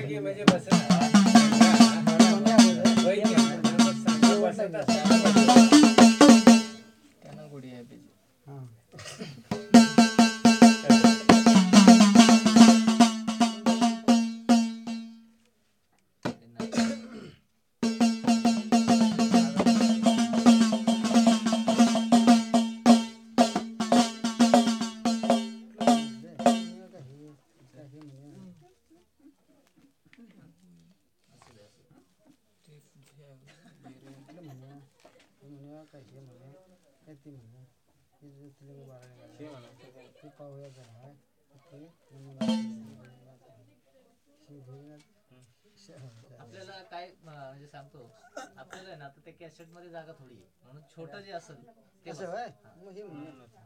आपल्याला काय म्हणजे सांगतो आपल्याला आहे ना आता त्या कॅसेट मध्ये जागा थोडी आहे म्हणून छोटं जे असेल ते